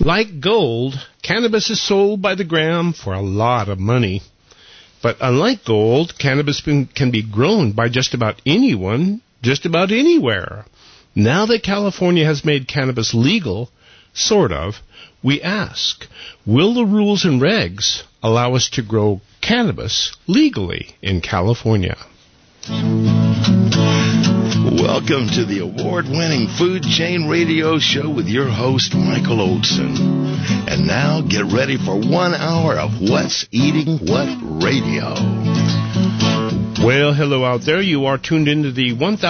Like gold, cannabis is sold by the gram for a lot of money. But unlike gold, cannabis can be grown by just about anyone, just about anywhere. Now that California has made cannabis legal, sort of, we ask, will the rules and regs allow us to grow cannabis legally in California? Welcome to the award-winning Food Chain Radio Show with your host, Michael Olson. And now get ready for 1 hour of What's Eating What Radio. Well, hello out there. You are tuned into the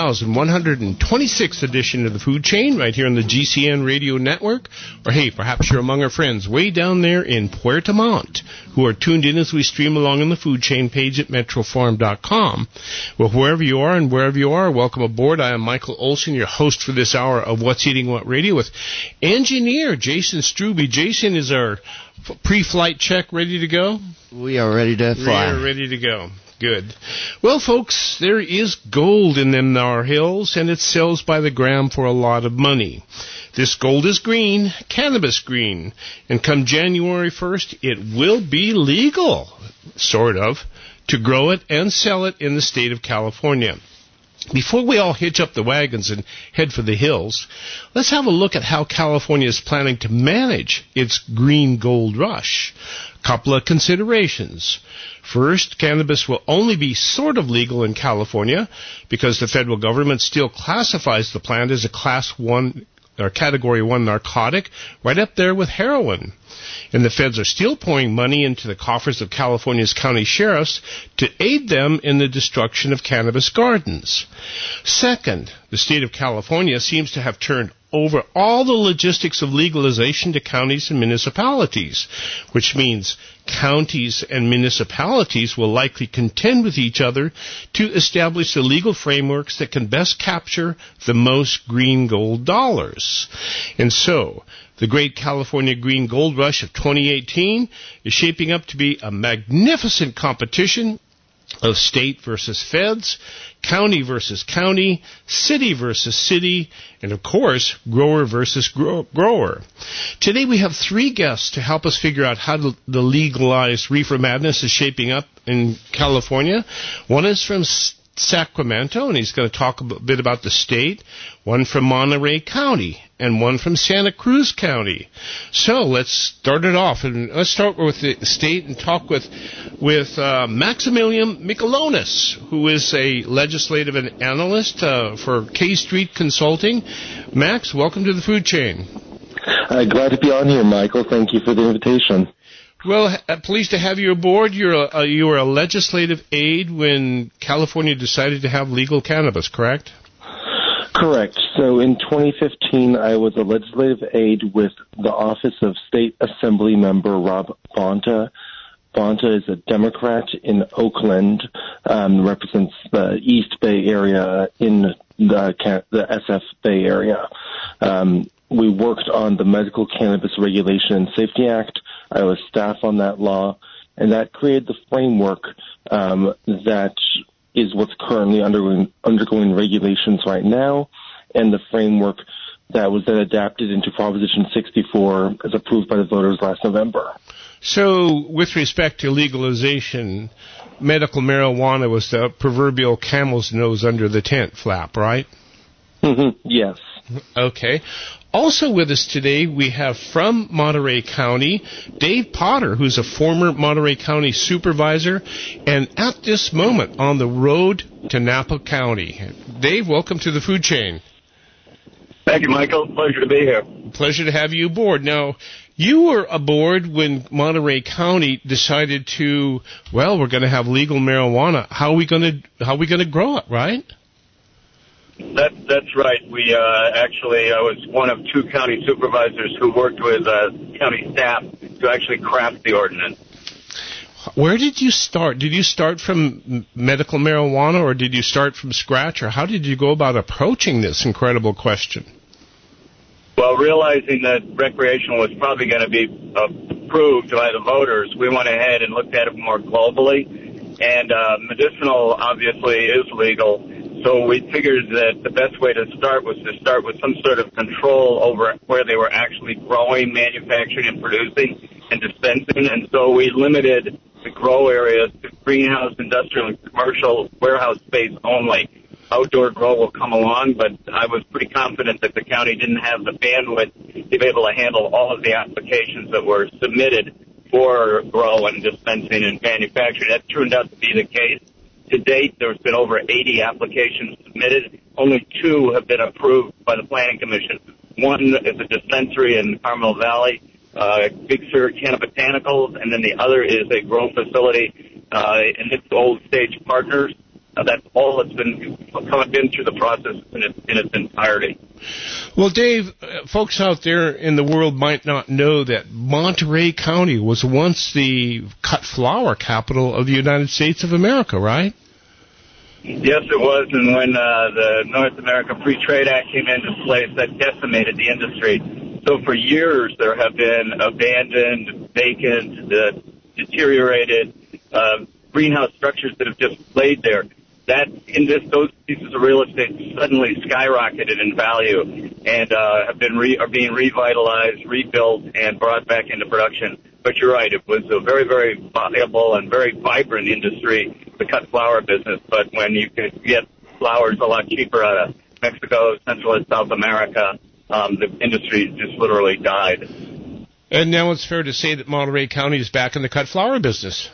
1126th edition of the Food Chain right here on the GCN Radio Network. Or, hey, perhaps you're among our friends way down there in Puerto Montt who are tuned in as we stream along on the Food Chain page at metrofarm.com. Well, wherever you are and wherever you are, welcome aboard. I am Michael Olson, your host for this hour of What's Eating What Radio with engineer Jason Struby. Jason, is our pre-flight check ready to go? We are ready to fly. We are ready to go. Good. Well, folks, there is gold in them thar hills, and it sells by the gram for a lot of money. This gold is green, cannabis green, and come January 1st, it will be legal, sort of, to grow it and sell it in the state of California. Before we all hitch up the wagons and head for the hills, let's have a look at how California is planning to manage its green gold rush. Couple of considerations. First, cannabis will only be sort of legal in California because the federal government still classifies the plant as a Class 1 or Category 1 narcotic, right up there with heroin. And the feds are still pouring money into the coffers of California's county sheriffs to aid them in the destruction of cannabis gardens. Second, the state of California seems to have turned over all the logistics of legalization to counties and municipalities, which means counties and municipalities will likely contend with each other to establish the legal frameworks that can best capture the most green gold dollars. And so, the great California green gold rush of 2018 is shaping up to be a magnificent competition of state versus feds, county versus county, city versus city, and of course, grower versus grower. Today we have three guests to help us figure out how the legalized reefer madness is shaping up in California. One is from Sacramento, and he's going to talk a bit about the state, one from Monterey County, and one from Santa Cruz County. So let's start it off, and let's start with the state and talk with Maximilian Michelonis, who is a legislative analyst for K Street Consulting. Max, welcome to the Food Chain. Glad to be on here, Michael. Thank you for the invitation. Well, pleased to have you aboard. You were a legislative aide when California decided to have legal cannabis, correct? Correct. So in 2015, I was a legislative aide with the Office of State Assembly Member Rob Bonta. Bonta is a Democrat in Oakland, represents the East Bay area in the SF Bay area. We worked on the Medical Cannabis Regulation and Safety Act. I was staff on that law, and that created the framework that is what's currently undergoing regulations right now, and the framework that was then adapted into Proposition 64 as approved by the voters last November. So, with respect to legalization, medical marijuana was the proverbial camel's nose under the tent flap, right? Mm-hmm. Yes. Okay. Also with us today, we have from Monterey County, Dave Potter, who's a former Monterey County supervisor, and at this moment on the road to Napa County. Dave, welcome to the Food Chain. Thank you, Michael. Pleasure to be here. Pleasure to have you aboard. Now, you were aboard when Monterey County decided to, well, we're going to have legal marijuana. How are we going to grow it, right? That's right. We I was one of two county supervisors who worked with county staff to actually craft the ordinance. Where did you start? Did you start from medical marijuana, or did you start from scratch, or how did you go about approaching this incredible question? Well, realizing that recreational was probably going to be approved by the voters, we went ahead and looked at it more globally. And medicinal, obviously, is legal. So we figured that the best way to start was to start with some sort of control over where they were actually growing, manufacturing, and producing and dispensing. And so we limited the grow areas to greenhouse, industrial, and commercial warehouse space only. Outdoor grow will come along, but I was pretty confident that the county didn't have the bandwidth to be able to handle all of the applications that were submitted for grow and dispensing and manufacturing. That turned out to be the case. To date, there's been over 80 applications submitted. Only 2 have been approved by the Planning Commission. One is a dispensary in Carmel Valley, Big Sur Cannabotanicals, and then the other is a grow facility in its Old Stage Partners. That's all that's been through the process in its entirety. Well, Dave, folks out there in the world might not know that Monterey County was once the cut flower capital of the United States of America, right? Yes, it was, and when the North America Free Trade Act came into place, that decimated the industry. So for years, there have been abandoned, vacant, deteriorated greenhouse structures that have just laid there. Those pieces of real estate suddenly skyrocketed in value and are being revitalized, rebuilt, and brought back into production. But you're right, it was a very, very viable and very vibrant industry, the cut flower business. But when you could get flowers a lot cheaper out of Mexico, Central and South America, the industry just literally died. And now it's fair to say that Monterey County is back in the cut flower business.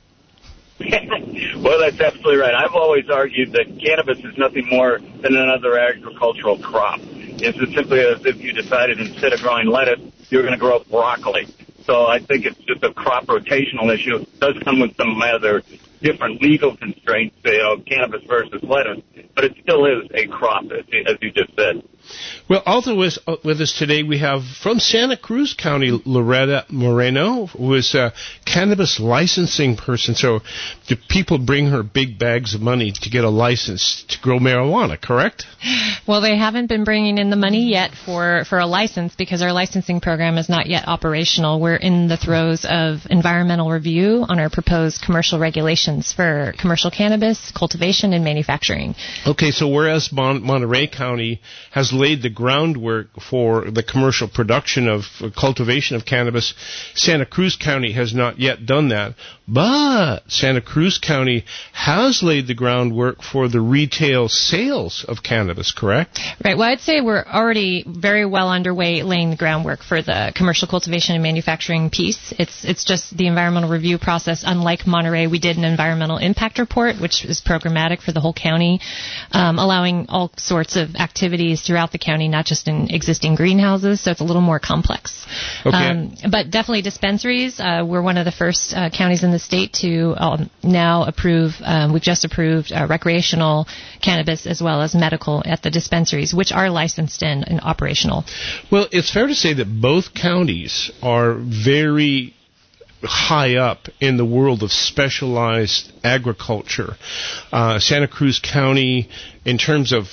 Well, that's absolutely right. I've always argued that cannabis is nothing more than another agricultural crop. It's as simply as if you decided instead of growing lettuce, you're going to grow broccoli. So I think it's just a crop rotational issue. It does come with some other different legal constraints, cannabis versus lettuce, but it still is a crop, as you just said. Well, also with us today, we have from Santa Cruz County, Loretta Moreno, who is a cannabis licensing person. So do people bring her big bags of money to get a license to grow marijuana, correct? Well, they haven't been bringing in the money yet for a license because our licensing program is not yet operational. We're in the throes of environmental review on our proposed commercial regulations for commercial cannabis, cultivation, and manufacturing. Okay, so whereas Monterey County has laid the groundwork for the commercial production of cultivation of cannabis, Santa Cruz County has not yet done that. But Santa Cruz County has laid the groundwork for the retail sales of cannabis, correct? Right. Well, I'd say we're already very well underway laying the groundwork for the commercial cultivation and manufacturing piece. It's just the environmental review process. Unlike Monterey, we did an environmental impact report, which is programmatic for the whole county, allowing all sorts of activities throughout the county, not just in existing greenhouses, so it's a little more complex. Okay. But definitely dispensaries. We're one of the first counties in the state to now approve, we've just approved recreational cannabis as well as medical at the dispensaries, which are licensed and operational. Well, it's fair to say that both counties are very high up in the world of specialized agriculture. Santa Cruz County, in terms of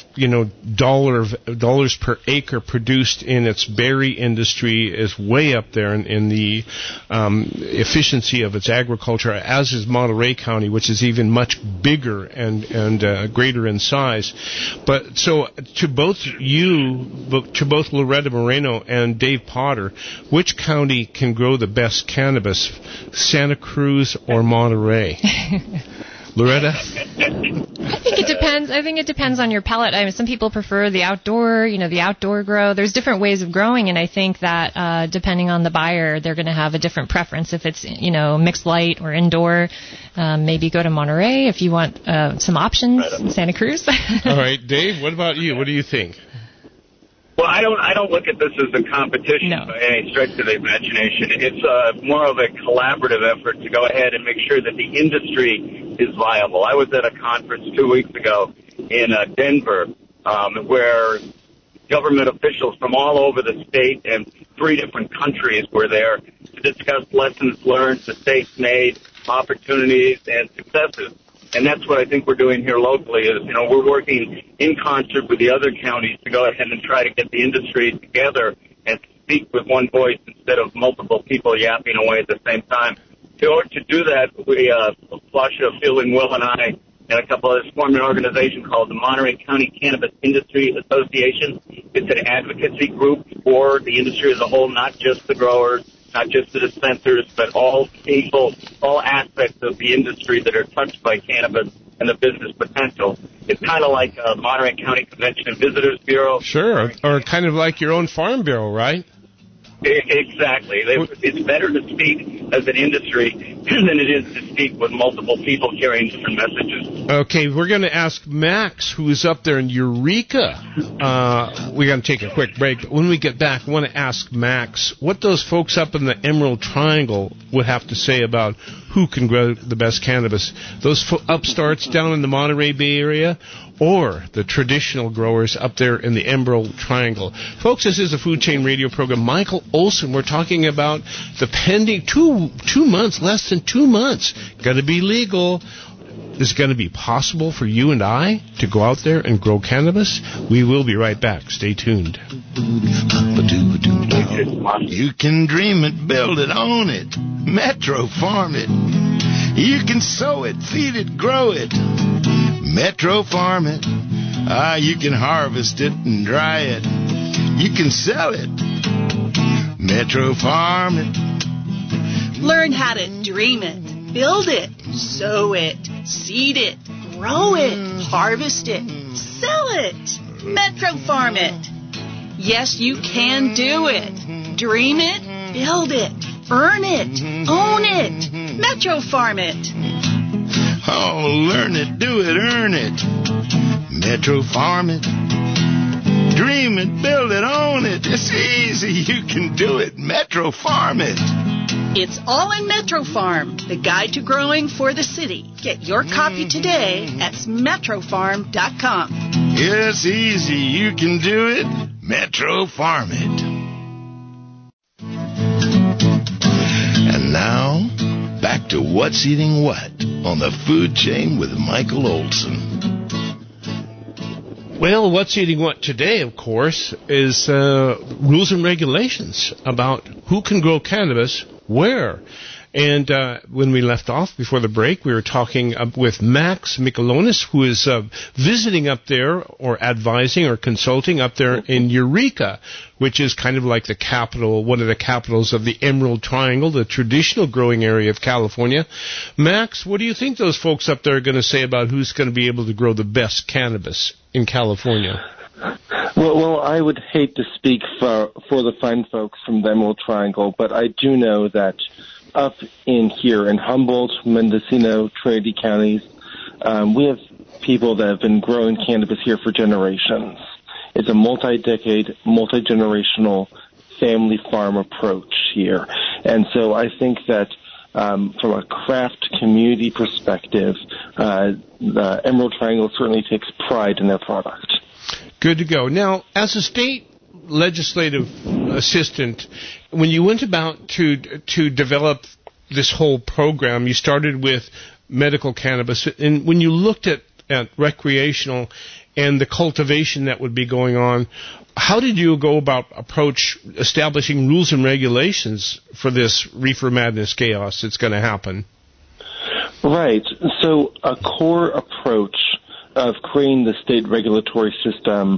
dollars per acre produced in its berry industry, is way up there in the efficiency of its agriculture, as is Monterey County, which is even much bigger and greater in size. But so to both Loretta Moreno and Dave Potter, which county can grow the best cannabis, Santa Cruz or Monterey? Loretta? I think it depends. I think it depends on your palate. I mean, some people prefer the outdoor grow. There's different ways of growing, and I think that depending on the buyer, they're going to have a different preference. If it's, mixed light or indoor, maybe go to Monterey. If you want some options, Santa Cruz. All right, Dave, what about you? What do you think? Well, I don't look at this as a competition by any stretch of the imagination. It's more of a collaborative effort to go ahead and make sure that the industry is viable. I was at a conference 2 weeks ago in Denver where government officials from all over the state and 3 different countries were there to discuss lessons learned, mistakes made, opportunities, and successes. And that's what I think we're doing here locally is, we're working in concert with the other counties to go ahead and try to get the industry together and speak with one voice instead of multiple people yapping away at the same time. To do that, Flasha, Phil, and Will and I and a couple others formed an organization called the Monterey County Cannabis Industry Association. It's an advocacy group for the industry as a whole, not just the growers, not just the dispensers, but all people, all aspects of the industry that are touched by cannabis and the business potential. It's kind of like Monterey County Convention and Visitors Bureau. Sure, or kind of like your own farm bureau, right? Exactly. It's better to speak as an industry than it is to speak with multiple people carrying different messages. Okay, we're going to ask Max, who is up there in Eureka. We're going to take a quick break, but when we get back, I want to ask Max what those folks up in the Emerald Triangle would have to say about who can grow the best cannabis. Those upstarts down in the Monterey Bay Area, or the traditional growers up there in the Emerald Triangle. Folks, this is a Food Chain Radio program. Michael Olson, we're talking about the pending 2 months, less than 2 months, going to be legal. Is it going to be possible for you and I to go out there and grow cannabis? We will be right back. Stay tuned. You can dream it, build it, own it, Metro Farm it. You can sow it, feed it, grow it, Metro Farm it. You can harvest it and dry it. You can sell it, Metro Farm it. Learn how to dream it, build it, sow it, seed it, grow it, harvest it, sell it, Metro Farm it. Yes, you can do it. Dream it, build it, earn it, own it, Metro Farm it. Oh, learn it, do it, earn it, Metro Farm it. Dream it, build it, own it. It's easy. You can do it. Metro Farm it. It's all in Metro Farm, the guide to growing for the city. Get your copy today at metrofarm.com. It's easy. You can do it. Metro Farm it. And now, back to What's Eating What on the Food Chain with Michael Olson. Well, What's Eating What today, of course, is rules and regulations about who can grow cannabis where. And when we left off before the break, we were talking with Max Michelonis, who is visiting up there or advising or consulting up there in Eureka, which is kind of like the capital, one of the capitals of the Emerald Triangle, the traditional growing area of California. Max, what do you think those folks up there are going to say about who's going to be able to grow the best cannabis in California? Well, I would hate to speak for the fine folks from the Emerald Triangle, but I do know that up in here in Humboldt, Mendocino, Trinity counties, we have people that have been growing cannabis here for generations. It's a multi-decade, multi-generational family farm approach here. And so I think that from a craft community perspective, the Emerald Triangle certainly takes pride in their product. Good to go. Now, as a state legislative assistant, when you went about to develop this whole program, you started with medical cannabis, and when you looked at recreational and the cultivation that would be going on, how did you go about approach establishing rules and regulations for this reefer madness chaos that's going to happen? Right. So a core approach of creating the state regulatory system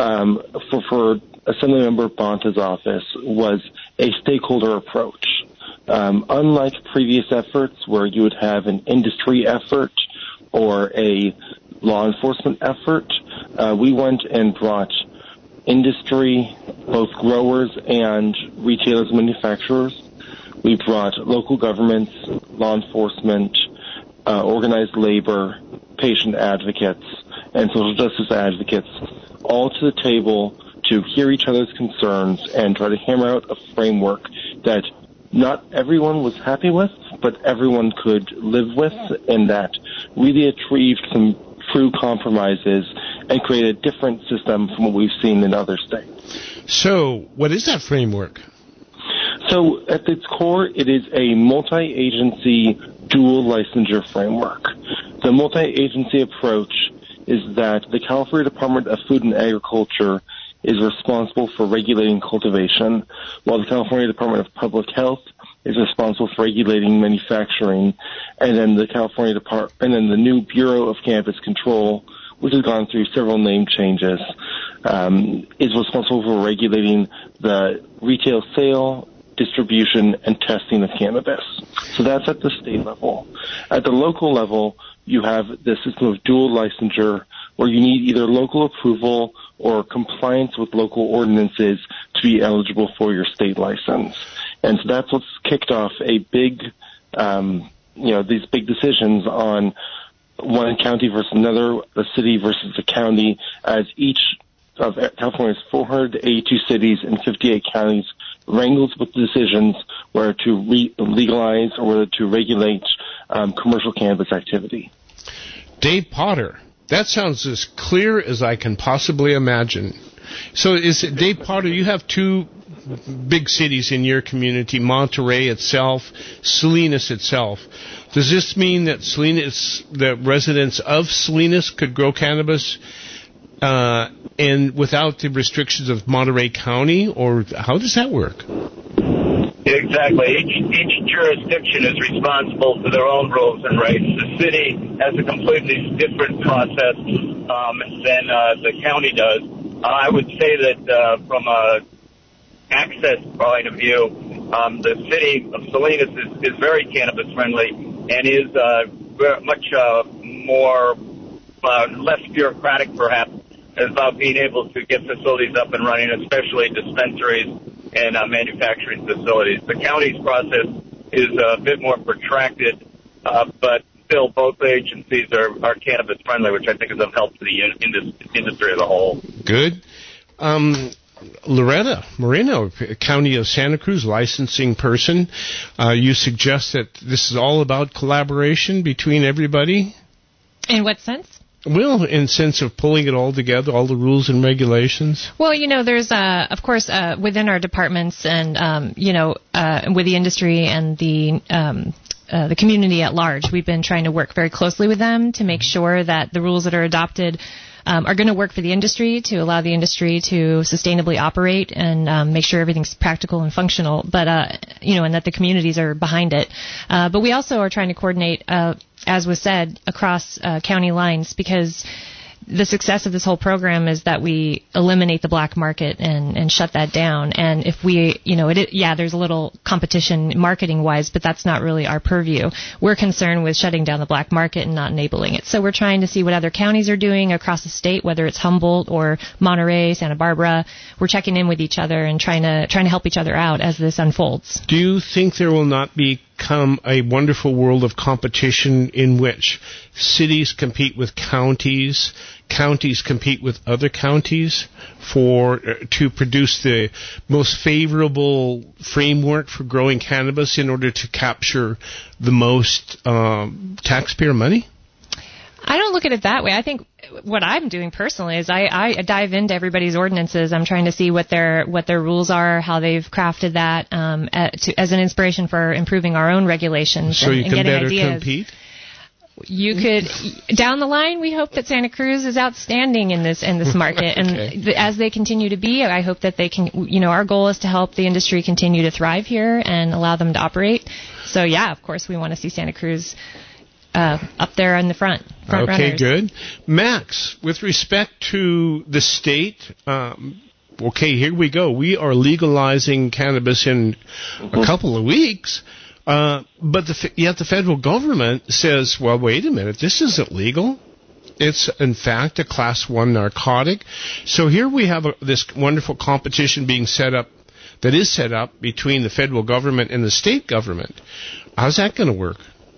for Assemblymember Bonta's office was a stakeholder approach. Unlike previous efforts where you would have an industry effort or a law enforcement effort, we went and brought industry, both growers and retailers and manufacturers. We brought local governments, law enforcement, organized labor, patient advocates, and social justice advocates all to the table to hear each other's concerns and try to hammer out a framework that not everyone was happy with, but everyone could live with, and that really achieved some true compromises and created a different system from what we've seen in other states. So, what is that framework? So, at its core, it is a multi-agency dual licensure framework. The multi-agency approach is that the California Department of Food and Agriculture is responsible for regulating cultivation, while the California Department of Public Health is responsible for regulating manufacturing, and then the the new Bureau of Cannabis Control, which has gone through several name changes, is responsible for regulating the retail sale, distribution, and testing of cannabis. So that's at the state level. At the local level, you have the system of dual licensure, where you need either local approval or compliance with local ordinances to be eligible for your state license. And so that's what's kicked off a big, these big decisions on one county versus another, a city versus a county, as each of California's 482 cities and 58 counties wrangles with decisions whether to legalize or whether to regulate commercial cannabis activity. Dave Potter, that sounds as clear as I can possibly imagine. So Dave Potter, you have two big cities in your community, Monterey itself, Salinas itself. Does this mean that the residents of Salinas could grow cannabis and without the restrictions of Monterey County, or how does that work? Exactly. Each jurisdiction is responsible for their own rules and rights. The city has a completely different process than the county does. I would say that from a access point of view, the city of Salinas is very cannabis friendly and is much more less bureaucratic, perhaps, about being able to get facilities up and running, especially dispensaries and manufacturing facilities. The county's process is a bit more protracted, but still both agencies are cannabis friendly, which I think is of help to the industry as a whole. Good. Loretta Moreno, County of Santa Cruz licensing person, you suggest that this is all about collaboration between everybody? In what sense? Well, in sense of pulling it all together, all the rules and regulations. Well, there's, of course, within our departments and, with the industry and the community at large, we've been trying to work very closely with them to make sure that the rules that are adopted are going to work for the industry, to allow the industry to sustainably operate and make sure everything's practical and functional, but and that the communities are behind it. But we also are trying to coordinate, as was said, across county lines, because the success of this whole program is that we eliminate the black market and shut that down. And if we, there's a little competition marketing-wise, but that's not really our purview. We're concerned with shutting down the black market and not enabling it. So we're trying to see what other counties are doing across the state, whether it's Humboldt or Monterey, Santa Barbara. We're checking in with each other and trying to help each other out as this unfolds. Do you think there will not become a wonderful world of competition in which cities compete with counties, counties compete with other counties to produce the most favorable framework for growing cannabis in order to capture the most taxpayer money? I don't look at it that way. I think what I'm doing personally is I dive into everybody's ordinances. I'm trying to see what their rules are, how they've crafted that as an inspiration for improving our own regulations. So you and can getting better ideas. compete? You could, down the line, we hope that Santa Cruz is outstanding in this market. Okay. And as they continue to be, I hope that they can, our goal is to help the industry continue to thrive here and allow them to operate. So, yeah, of course, we want to see Santa Cruz up there in the front Okay, runners. Good. Max, with respect to the state, here we go. We are legalizing cannabis in a couple of weeks. But yet the federal government says, well, wait a minute, this isn't legal. It's, in fact, a Class 1 narcotic. So here we have this wonderful competition being set up between the federal government and the state government. How's that going to work?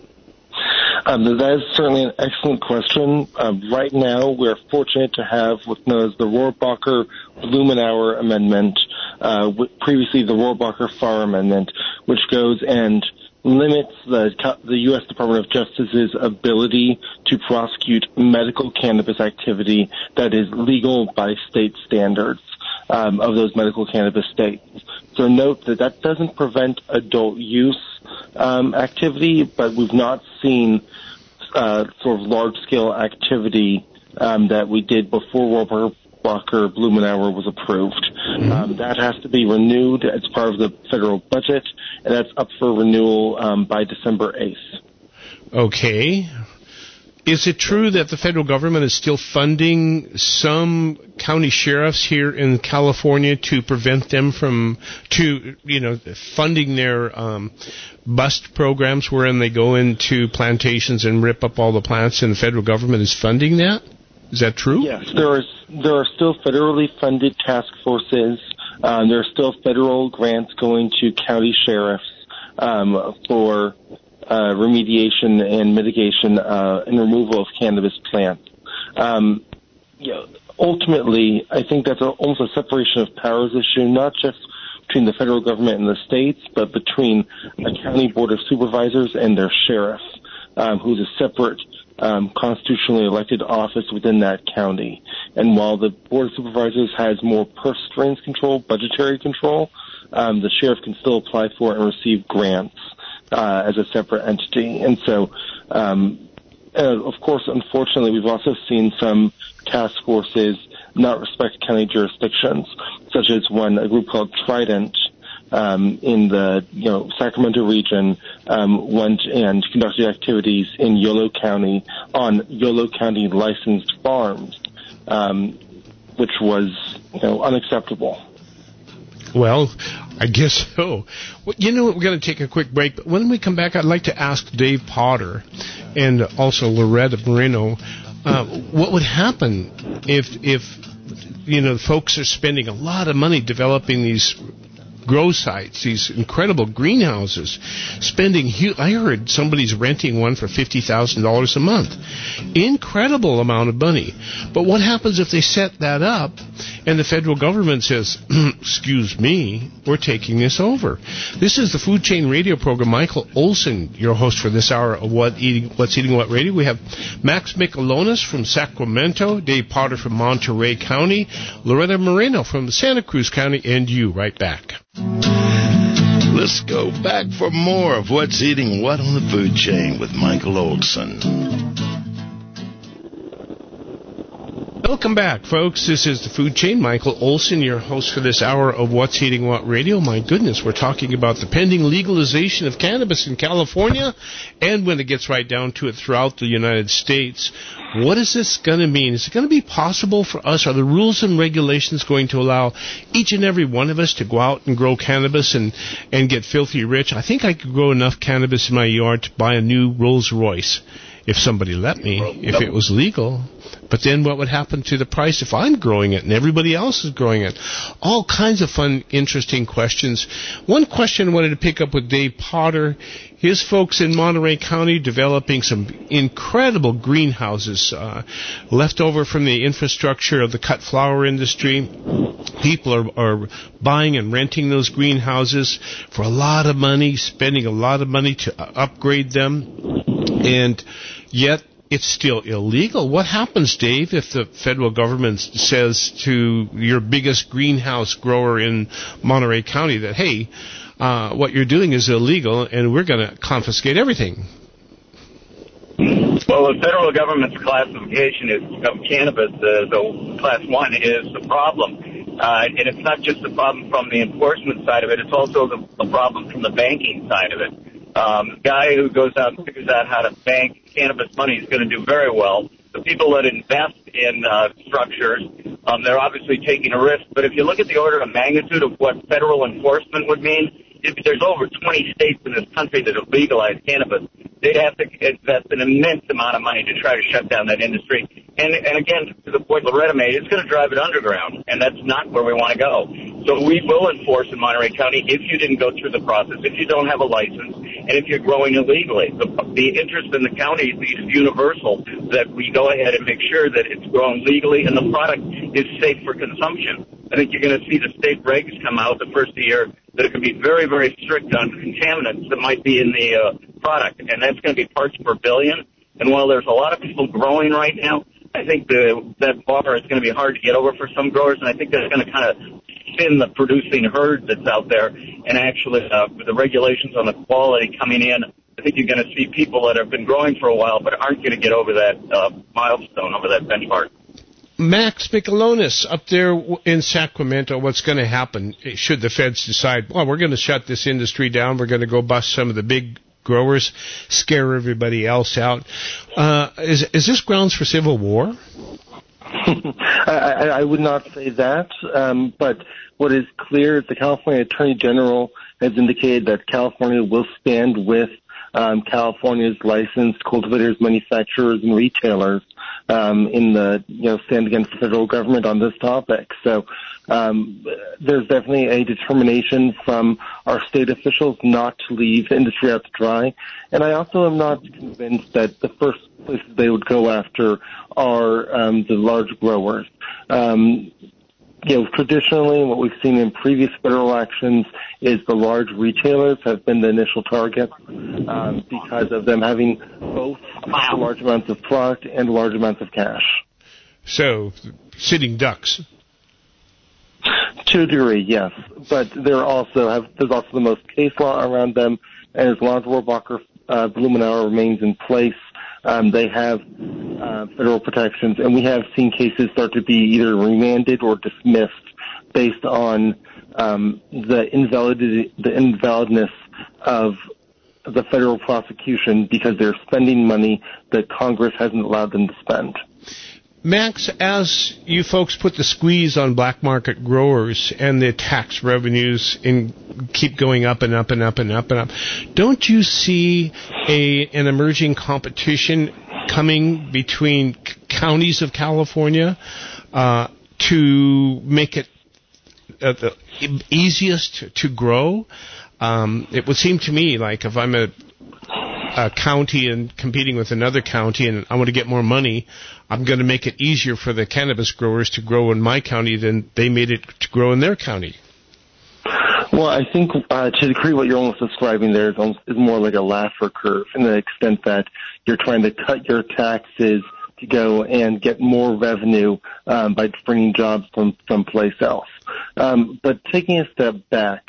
That is certainly an excellent question. Right now, we're fortunate to have what's known as the Rohrabacher-Blumenauer Amendment, previously the Rohrabacher-Farr Amendment, which goes and limits the U.S. Department of Justice's ability to prosecute medical cannabis activity that is legal by state standards of those medical cannabis states. So note that doesn't prevent adult use activity, but we've not seen sort of large-scale activity that we did before Walker Blumenauer was approved. That has to be renewed as part of the federal budget, and that's up for renewal by December 8th. Okay. Is it true that the federal government is still funding some county sheriffs here in California to prevent them from funding their bust programs wherein they go into plantations and rip up all the plants, and the federal government is funding that? Is that true? Yes, there are still federally funded task forces. There are still federal grants going to county sheriffs for remediation and mitigation and removal of cannabis plants. Ultimately, I think that's almost a separation of powers issue, not just between the federal government and the states, but between a county board of supervisors and their sheriff, who's a separate constitutionally elected office within that county. And while the board of supervisors has more purse strings control, budgetary control, the sheriff can still apply for and receive grants as a separate entity. And so, of course, unfortunately, we've also seen some task forces not respect county jurisdictions, such as a group called Trident in the Sacramento region went and conducted activities in Yolo County on Yolo County licensed farms, which was unacceptable. Well, I guess so. Well, we're going to take a quick break, but when we come back, I'd like to ask Dave Potter and also Loretta Moreno what would happen if folks are spending a lot of money developing these grow sites, these incredible greenhouses, I heard somebody's renting one for $50,000 a month. Incredible amount of money. But what happens if they set that up and the federal government says, excuse me, we're taking this over? This is the Food Chain Radio program. Michael Olson, your host for this hour of What's Eating What Radio. We have Max Michalonis from Sacramento, Dave Potter from Monterey County, Loretta Moreno from Santa Cruz County, and you. Right back. Let's go back for more of What's Eating What on the Food Chain with Michael Olson. Welcome back, folks. This is the Food Chain. Michael Olson, your host for this hour of What's Eating What Radio. My goodness, we're talking about the pending legalization of cannabis in California, and when it gets right down to it, throughout the United States. What is this going to mean? Is it going to be possible for us? Are the rules and regulations going to allow each and every one of us to go out and grow cannabis and get filthy rich? I think I could grow enough cannabis in my yard to buy a new Rolls Royce if somebody let me, if it was legal. But then what would happen to the price if I'm growing it and everybody else is growing it? All kinds of fun, interesting questions. One question I wanted to pick up with Dave Potter. His folks in Monterey County developing some incredible greenhouses left over from the infrastructure of the cut flower industry. People are buying and renting those greenhouses for a lot of money, spending a lot of money to upgrade them, and yet it's still illegal. What happens, Dave, if the federal government says to your biggest greenhouse grower in Monterey County that, hey, what you're doing is illegal and we're going to confiscate everything? Well, the federal government's classification of cannabis, the Class 1, is the problem. And it's not just the problem from the enforcement side of it, it's also the problem from the banking side of it. The guy who goes out and figures out how to bank cannabis money is going to do very well. The people that invest in structures, they're obviously taking a risk. But if you look at the order of magnitude of what federal enforcement would mean, if there's over 20 states in this country that have legalized cannabis, they'd have to invest an immense amount of money to try to shut down that industry. And again, to the point Loretta made, it's going to drive it underground, and that's not where we want to go. So we will enforce in Monterey County if you didn't go through the process, if you don't have a license, and if you're growing illegally. The interest in the county is universal, that we go ahead and make sure that it's grown legally and the product is safe for consumption. I think you're going to see the state regs come out the first of the year that are going to be very, very strict on contaminants that might be in the product, and that's going to be parts per billion. And while there's a lot of people growing right now, I think that bar is going to be hard to get over for some growers, and I think that's going to kind of thin the producing herd that's out there. And actually, with the regulations on the quality coming in, I think you're going to see people that have been growing for a while but aren't going to get over that milestone, over that benchmark. Max Michalonis up there in Sacramento, what's going to happen should the feds decide, well, we're going to shut this industry down, we're going to go bust some of the big growers, scare everybody else out. Is this grounds for civil war? I would not say that, but what is clear is the California Attorney General has indicated that California will stand with California's licensed cultivators, manufacturers, and retailers in the stand against the federal government on this topic. So there's definitely a determination from our state officials not to leave the industry out to dry. And I also am not convinced that the first places they would go after are the large growers. Traditionally, what we've seen in previous federal actions is the large retailers have been the initial target because of them having both large amounts of product and large amounts of cash. So, sitting ducks. To a degree, yes. But there's also the most case law around them, and as long as Rohrabacher Blumenauer remains in place, they have federal protections, and we have seen cases start to be either remanded or dismissed based on the invalidness of the federal prosecution because they're spending money that Congress hasn't allowed them to spend. Max, as you folks put the squeeze on black market growers and the tax revenues keep going up and up and up and up and up, don't you see an emerging competition coming between counties of California to make it the easiest to grow? It would seem to me like if I'm a county and competing with another county and I want to get more money, I'm going to make it easier for the cannabis growers to grow in my county than they made it to grow in their county. Well, I think to the degree what you're almost describing there is more like a Laffer curve in the extent that you're trying to cut your taxes to go and get more revenue by bringing jobs from someplace else. But taking a step back,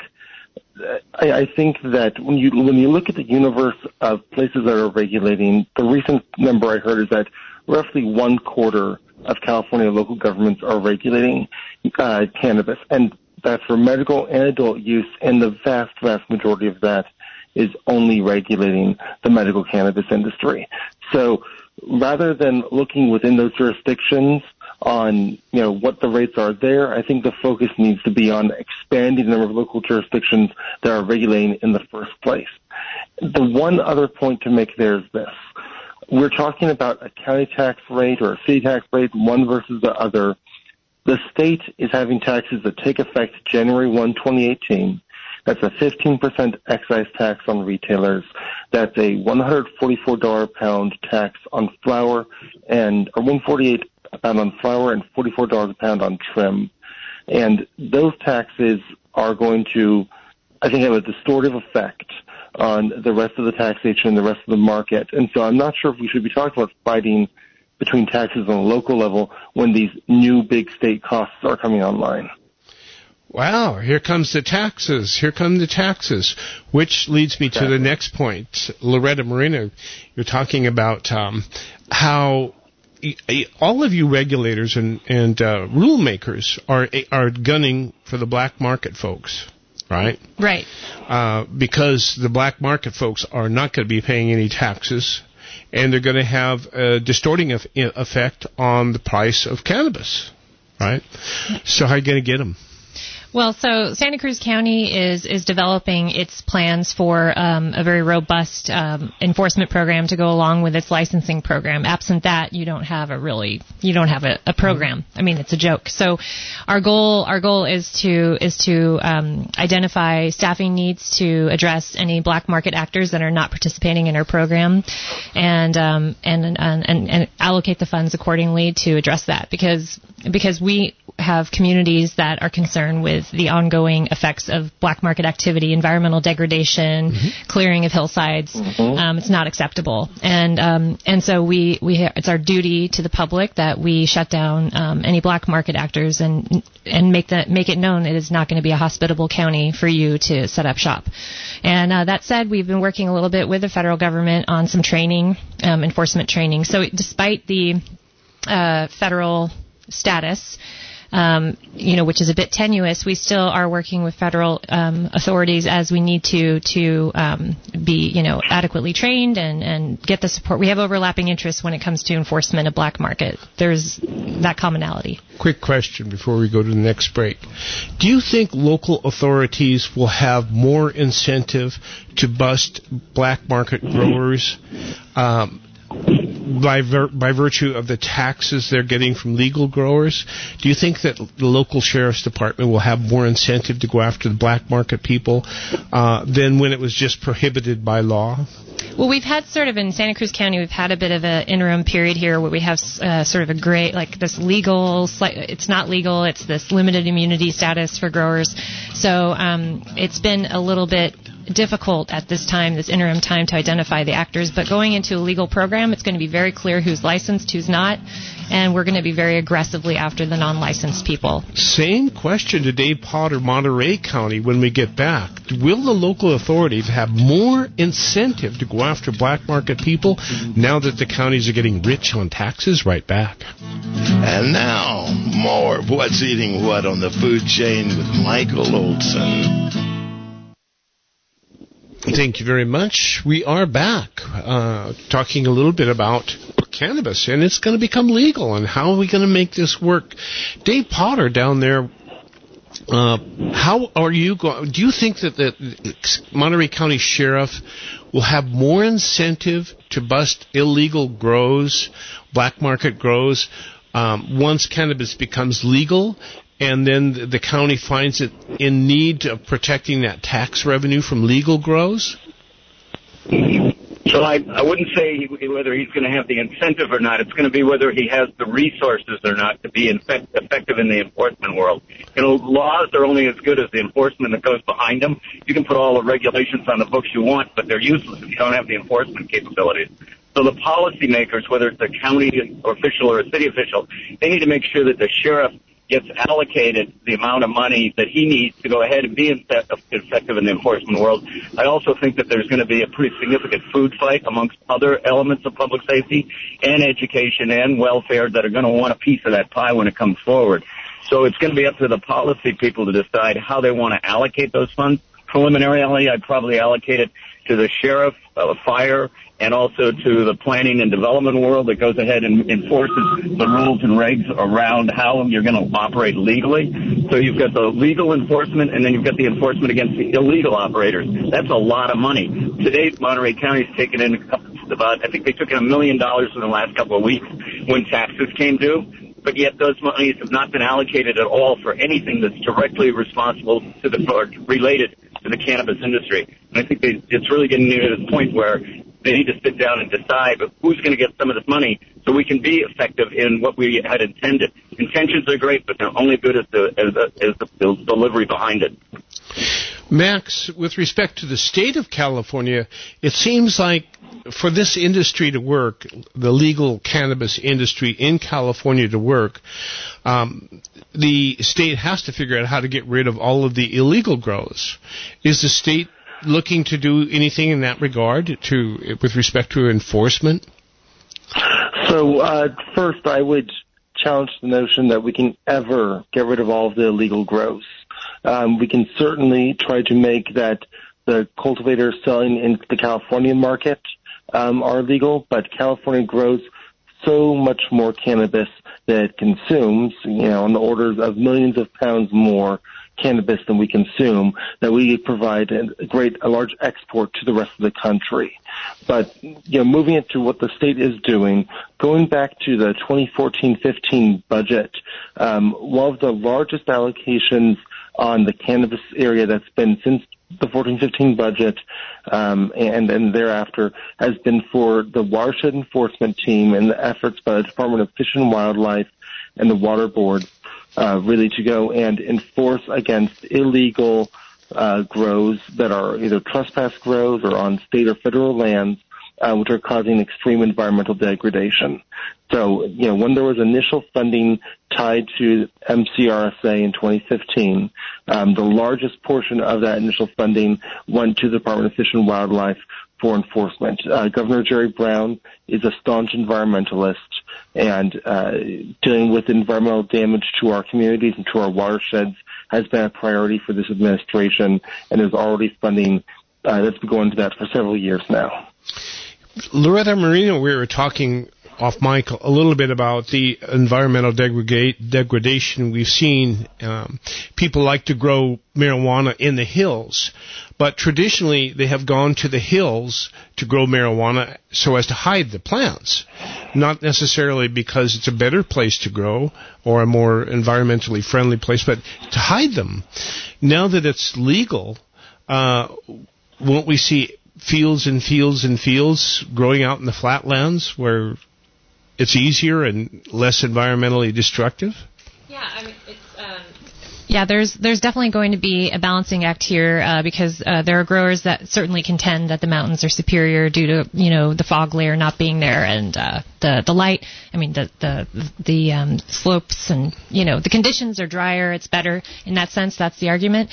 I think that when you look at the universe of places that are regulating, the recent number I heard is that roughly 1/4 of California local governments are regulating cannabis, and that's for medical and adult use, and the vast, vast majority of that is only regulating the medical cannabis industry. So rather than looking within those jurisdictions on what the rates are there, I think the focus needs to be on expanding the number of local jurisdictions that are regulating in the first place. The one other point to make there is this. We're talking about a county tax rate or a city tax rate, one versus the other. The state is having taxes that take effect January 1, 2018. That's a 15% excise tax on retailers. That's a $144 a pound tax on flour or $148 a pound on flour and $44 a pound on trim. And those taxes are going to, I think, have a distortive effect on the rest of the taxation and the rest of the market. And so I'm not sure if we should be talking about fighting between taxes on a local level when these new big state costs are coming online. Wow, here comes the taxes. Here come the taxes, which leads me to the next point. Loretta Moreno, you're talking about how all of you regulators and rule makers are gunning for the black market folks, right? Right. Because the black market folks are not going to be paying any taxes, and they're going to have a distorting effect on the price of cannabis, right? So how are you going to get them? Well, so Santa Cruz County is developing its plans for a very robust enforcement program to go along with its licensing program. Absent that, you don't have a program. I mean, it's a joke. So our goal is to identify staffing needs to address any black market actors that are not participating in our program, and allocate the funds accordingly to address that because we have communities that are concerned with the ongoing effects of black market activity, environmental degradation, clearing of hillsides. It's not acceptable, and so it's our duty to the public that we shut down any black market actors and make it known it is not going to be a hospitable county for you to set up shop. And that said, we've been working a little bit with the federal government on some training, enforcement training. So despite the federal status, which is a bit tenuous, we still are working with federal authorities as we need to be, adequately trained and get the support. We have overlapping interests when it comes to enforcement of black market. There's that commonality. Quick question before we go to the next break. Do you think local authorities will have more incentive to bust black market growers by virtue of the taxes they're getting from legal growers? Do you think that the local sheriff's department will have more incentive to go after the black market people than when it was just prohibited by law? Well, we've had sort of in Santa Cruz County, we've had a bit of an interim period here where we have sort of a gray, like this legal, it's not legal, it's this limited immunity status for growers. So it's been a little bit difficult at this time, this interim time, to identify the actors. But going into a legal program, it's going to be very clear who's licensed, who's not, and we're going to be very aggressively after the non-licensed people. Same question to Dave Potter, Monterey County, when we get back. Will the local authorities have more incentive to go after black market people now that the counties are getting rich on taxes? Right back. And now, more of What's Eating What on the Food Chain with Michael Olson. Thank you very much. We are back talking a little bit about cannabis, and it's going to become legal, and how are we going to make this work? Dave Potter down there, how are you going? Do you think that the Monterey County Sheriff will have more incentive to bust illegal grows, black market grows, once cannabis becomes legal? And then the county finds it in need of protecting that tax revenue from legal grows? So I wouldn't say whether he's going to have the incentive or not. It's going to be whether he has the resources or not to be effective in the enforcement world. Laws are only as good as the enforcement that goes behind them. You can put all the regulations on the books you want, but they're useless if you don't have the enforcement capabilities. So the policymakers, whether it's a county official or a city official, they need to make sure that the sheriff gets allocated the amount of money that he needs to go ahead and be effective in the enforcement world. I also think that there's going to be a pretty significant food fight amongst other elements of public safety and education and welfare that are going to want a piece of that pie when it comes forward. So it's going to be up to the policy people to decide how they want to allocate those funds. Preliminarily, I'd probably allocate it to the sheriff, fire, and also to the planning and development world that goes ahead and enforces the rules and regs around how you're going to operate legally. So you've got the legal enforcement, and then you've got the enforcement against the illegal operators. That's a lot of money. Today, Monterey County's taken in I think they took in $1 million in the last couple of weeks when taxes came due. But yet those monies have not been allocated at all for anything that's directly responsible to or related to the cannabis industry. And I think it's really getting near to the point where they need to sit down and decide who's going to get some of this money so we can be effective in what we had intended. Intentions are great, but they're only good as the delivery behind it. Max, with respect to the state of California, it seems like for this industry to work, the legal cannabis industry in California to work, the state has to figure out how to get rid of all of the illegal grows. Is the state looking to do anything in that regard with respect to enforcement? So first, I would challenge the notion that we can ever get rid of all of the illegal grows. We can certainly try to make that the cultivators selling into the California market are legal, but California grows so much more cannabis that it consumes, on the orders of millions of pounds more cannabis than we consume, that we provide a large export to the rest of the country. But, moving into what the state is doing, going back to the 2014-15 budget, one of the largest allocations on the cannabis area that's been since the 14-15 budget and thereafter has been for the watershed enforcement team and the efforts by the Department of Fish and Wildlife and the Water Board really to go and enforce against illegal grows that are either trespass grows or on state or federal lands which are causing extreme environmental degradation. So, when there was initial funding tied to MCRSA in 2015, the largest portion of that initial funding went to the Department of Fish and Wildlife for enforcement. Governor Jerry Brown is a staunch environmentalist, and dealing with environmental damage to our communities and to our watersheds has been a priority for this administration, and there's already funding that's been going to that for several years now. Loretta Marino, we were talking off mic a little bit about the environmental degradation we've seen. People like to grow marijuana in the hills, but traditionally they have gone to the hills to grow marijuana so as to hide the plants, not necessarily because it's a better place to grow or a more environmentally friendly place, but to hide them. Now that it's legal, won't we see fields and fields and fields growing out in the flatlands where it's easier and less environmentally destructive? Yeah, I mean, there's definitely going to be a balancing act here because there are growers that certainly contend that the mountains are superior due to the fog layer not being there and the light. I mean the slopes and the conditions are drier. It's better in that sense. That's the argument.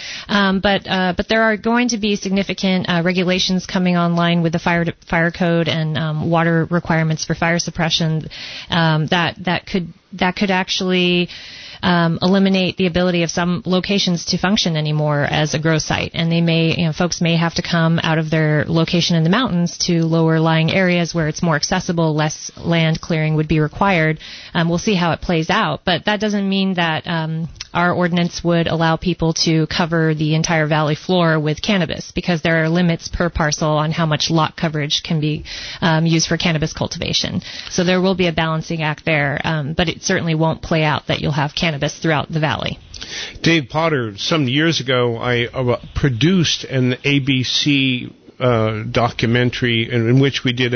But there are going to be significant regulations coming online with the fire code and water requirements for fire suppression that could actually eliminate the ability of some locations to function anymore as a grow site, and they may, folks may have to come out of their location in the mountains to lower lying areas where it's more accessible, less land clearing would be required. We'll see how it plays out, but that doesn't mean that our ordinance would allow people to cover the entire valley floor with cannabis, because there are limits per parcel on how much lot coverage can be used for cannabis cultivation. So there will be a balancing act there, but it certainly won't play out that you'll have cannabis throughout the valley. Dave Potter, some years ago, I produced an ABC documentary in which we did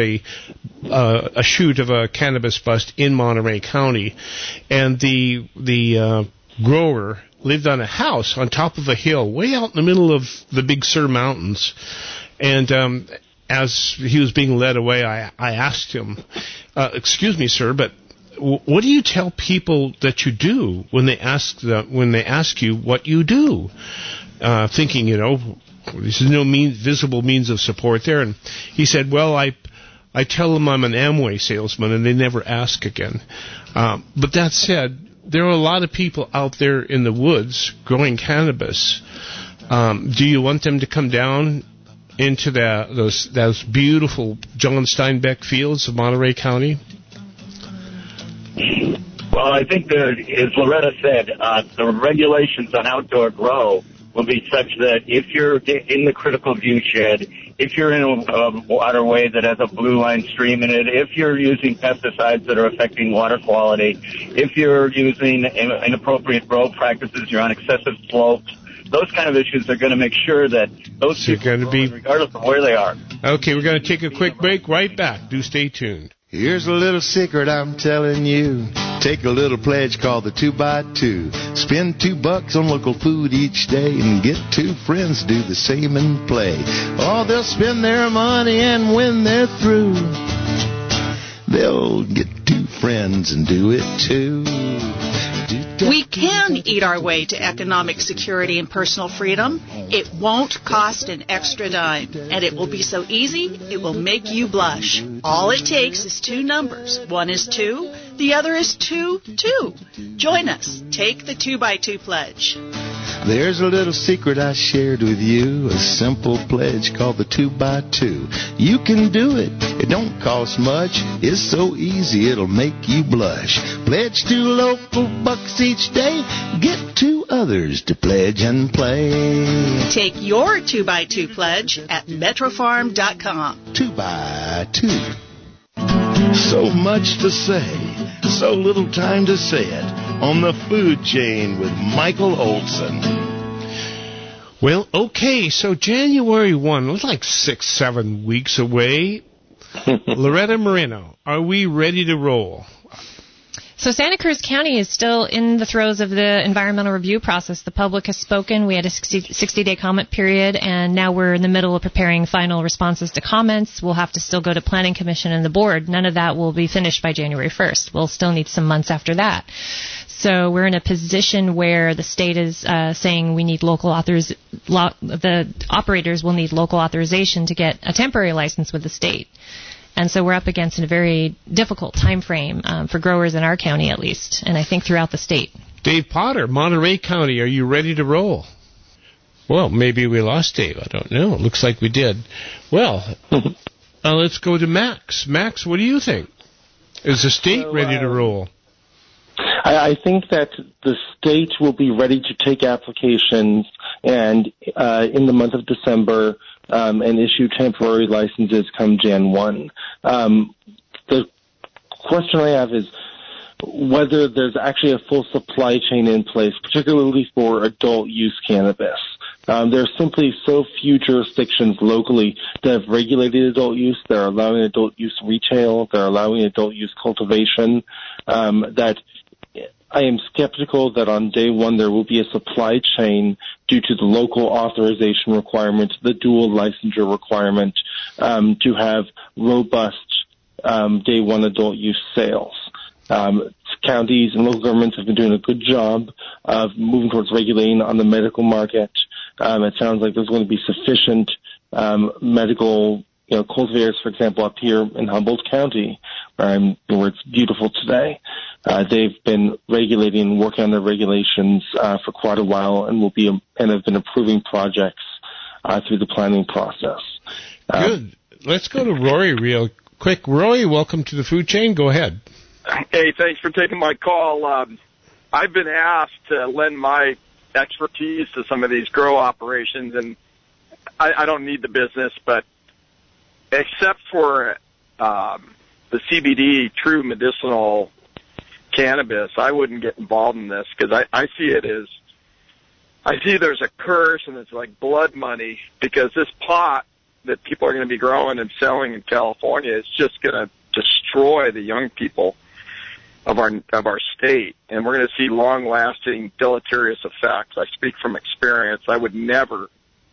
a shoot of a cannabis bust in Monterey County, and the grower lived on a house on top of a hill way out in the middle of the Big Sur Mountains, and as he was being led away, I asked him, excuse me, sir, but what do you tell people that you do when they ask you what you do? Thinking, there's no visible means of support there. And he said, well, I tell them I'm an Amway salesman, and they never ask again. But that said, there are a lot of people out there in the woods growing cannabis. Do you want them to come down into those beautiful John Steinbeck fields of Monterey County? Well, I think as Loretta said, the regulations on outdoor grow will be such that if you're in the critical view shed, if you're in a waterway that has a blue line stream in it, if you're using pesticides that are affecting water quality, if you're using inappropriate grow practices, you're on excessive slopes, those kind of issues are going to make sure that those people are going to be, regardless of where they are. Okay, we're going to take a quick break. Right back. Do stay tuned. Here's a little secret I'm telling you. Take a little pledge called the 2x2. Spend $2 on local food each day and get 2 friends to do the same and play. Oh, they'll spend their money, and when they're through, they'll get 2 friends and do it too. We can eat our way to economic security and personal freedom. It won't cost an extra dime, and it will be so easy, it will make you blush. All it takes is 2 numbers. One is 2, the other is 2, 2. Join us. Take the 2x2 pledge. There's a little secret I shared with you, a simple pledge called the 2x2. You can do it. It don't cost much. It's so easy it'll make you blush. Pledge 2 local bucks each day. Get 2 others to pledge and play. Take your 2x2 pledge at metrofarm.com. 2x2. So much to say, so little time to say it. On the Food Chain with Michael Olson. Well, okay, so January 1, it's like 6-7 weeks away. Loretta Marino, are we ready to roll? So Santa Cruz County is still in the throes of the environmental review process. The public has spoken. We had a 60-day comment period, and now we're in the middle of preparing final responses to comments. We'll have to still go to Planning Commission and the board. None of that will be finished by January 1st. We'll still need some months after that. So we're in a position where the state is saying we need local the operators will need local authorization to get a temporary license with the state. And so we're up against a very difficult time frame for growers in our county, at least, and I think throughout the state. Dave Potter, Monterey County, are you ready to roll? Well, maybe we lost Dave. I don't know. It looks like we did. Well, let's go to Max. Max, what do you think? Is the state ready to roll? I think that the state will be ready to take applications and in the month of December and issue temporary licenses come Jan 1. The question I have is whether there's actually a full supply chain in place, particularly for adult use cannabis. There are simply so few jurisdictions locally that have regulated adult use. They're allowing adult use retail. They're allowing adult use cultivation. That I am skeptical that on day one there will be a supply chain due to the local authorization requirement, the dual licensure requirement, to have robust day one adult use sales. Counties and local governments have been doing a good job of moving towards regulating on the medical market. It sounds like there's going to be sufficient medical cultivators, for example, up here in Humboldt County, where it's beautiful today. They've been regulating and working on their regulations for quite a while, and have been approving projects through the planning process. Good. Let's go to Rory real quick. Rory, welcome to the food chain. Go ahead. Hey, thanks for taking my call. I've been asked to lend my expertise to some of these grow operations, and I don't need the business, but except for the CBD, true medicinal cannabis, I wouldn't get involved in this because I see there's a curse and it's like blood money, because this pot that people are going to be growing and selling in California is just going to destroy the young people of our state, and we're going to see long-lasting deleterious effects. I speak from experience. I would never,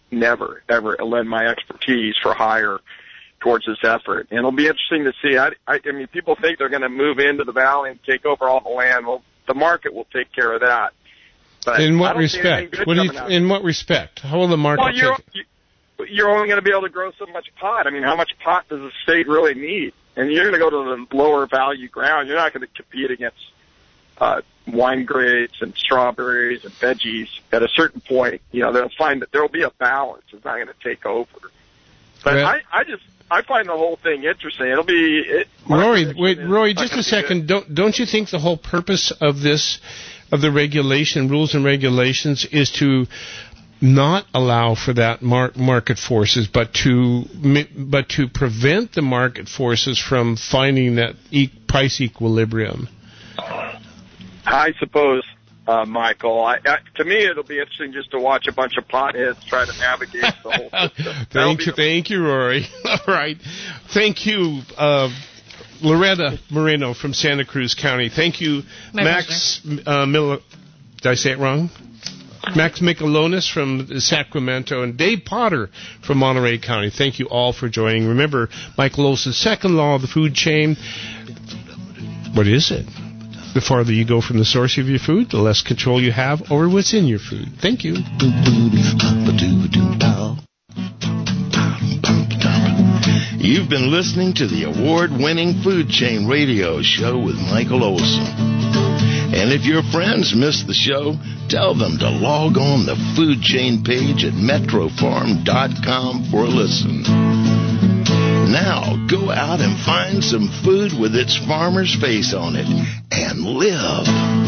ever lend my expertise for hire towards this effort. And it'll be interesting to see. I mean, people think they're going to move into the valley and take over all the land. Well, the market will take care of that. But in what respect? In what respect? How will the market take it? You're only going to be able to grow so much pot. I mean, how much pot does the state really need? And you're going to go to the lower value ground. You're not going to compete against wine grapes and strawberries and veggies. At a certain point, they'll find that there will be a balance. It's not going to take over. But well, I find the whole thing interesting. It'll be Rory, just a second. Don't you think the whole purpose of the regulation, rules and regulations, is to not allow for that market forces, but to prevent the market forces from finding that price equilibrium? I suppose, Michael. To me, it'll be interesting just to watch a bunch of potheads try to navigate the whole system. Thank you, Rory. All right. Thank you, Loretta Moreno from Santa Cruz County. Thank you, Max Did I say it wrong? Max Michelonis from Sacramento, and Dave Potter from Monterey County. Thank you all for joining. Remember, Michael Olson's second law of the food chain. What is it? The farther you go from the source of your food, the less control you have over what's in your food. Thank you. You've been listening to the award-winning Food Chain Radio Show with Michael Olson. And if your friends missed the show, tell them to log on the Food Chain page at metrofarm.com for a listen. Now, go out and find some food with its farmer's face on it and live.